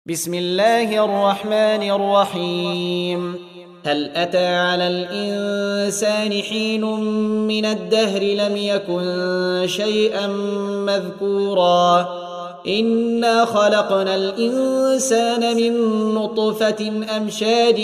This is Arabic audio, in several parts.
بسم الله الرحمن الرحيم. هل أتى على الإنسان حين من الدهر لم يكن شيئا مذكورا إنا خلقنا الإنسان من نطفة أمشاج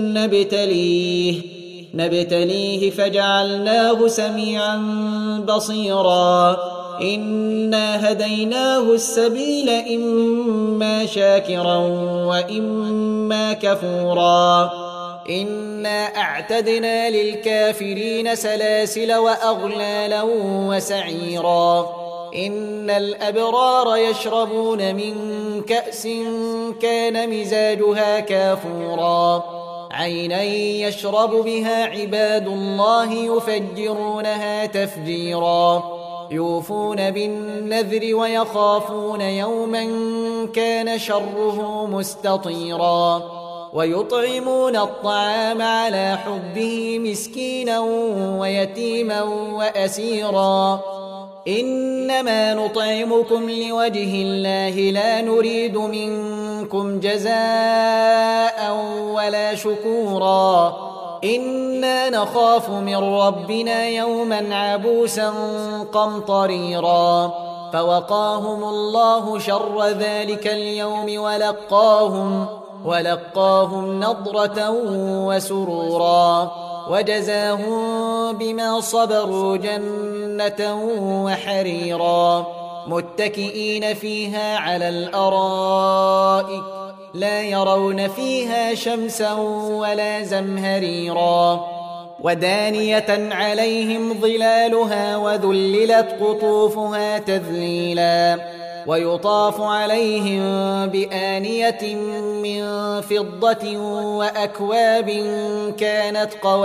نبتليه فجعلناه سميعا بصيرا إنا هديناه السبيل إما شاكرا وإما كفورا إنا أعتدنا للكافرين سلاسل وأغلالا وسعيرا إن الأبرار يشربون من كأس كان مزاجها كافورا عينا يشرب بها عباد الله يفجرونها تفجيرا يوفون بالنذر ويخافون يوما كان شره مستطيرا ويطعمون الطعام على حبه مسكينا ويتيما وأسيرا إنما نطعمكم لوجه الله لا نريد منكم جزاء ولا شكورا إنا نخاف من ربنا يوما عبوسا قمطريرا فوقاهم الله شر ذلك اليوم ولقاهم نضرة وسرورا وجزاهم بما صبروا جنة وحريرا متكئين فيها على الأرائك لا يرون فيها شمسا ولا زمهريرا ودانية عليهم ظلالها وذللت قطوفها تذليلا ويطاف عليهم بآنية من فضة وأكواب كانت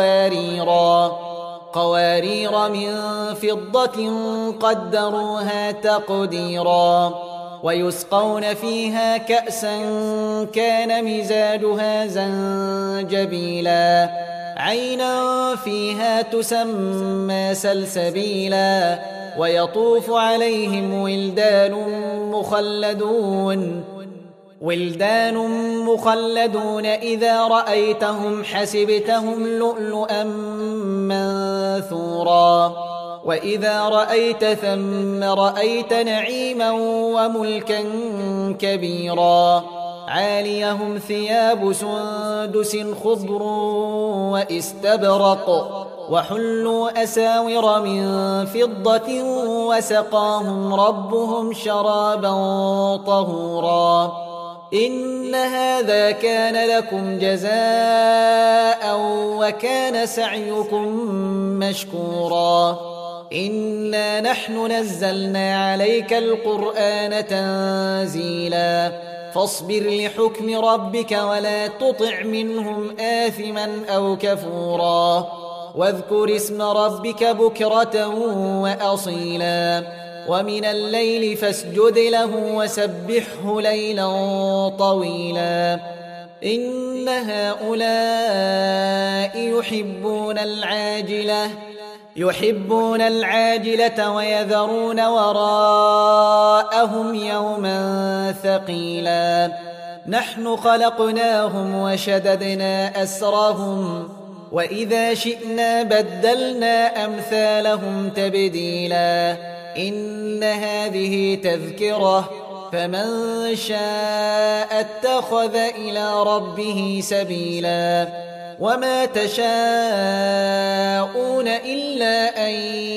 قوارير من فضة قدروها تقديرا ويسقون فيها كأسا كان مزاجها زنجبيلا عينا فيها تسمى سلسبيلا ويطوف عليهم ولدان مخلدون إذا رأيتهم حسبتهم لؤلؤا منثورا وإذا رأيت ثم رأيت نعيما وملكا كبيرا عاليهم ثياب سندس خضر واستبرق وحلوا أساور من فضة وسقاهم ربهم شرابا طهورا إن هذا كان لكم جزاء وكان سعيكم مشكورا إنا نحن نزلنا عليك القرآن تنزيلا فاصبر لحكم ربك ولا تطع منهم آثما أو كفورا واذكر اسم ربك بكرة وأصيلا ومن الليل فاسجد له وسبحه ليلا طويلا إن هؤلاء يحبون العاجلة ويذرون وراءهم يوما ثقيلا نحن خلقناهم وشددنا أسرهم وإذا شئنا بدلنا أمثالهم تبديلا إن هذه تذكرة فمن شاء اتخذ إلى ربه سبيلا وما تشاءون إلا أن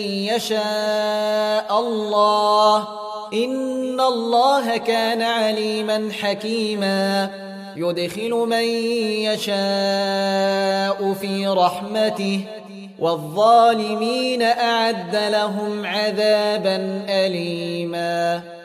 يشاء الله إن الله كان عليما حكيما يدخل من يشاء في رحمته والظالمين أعد لهم عذابا أليما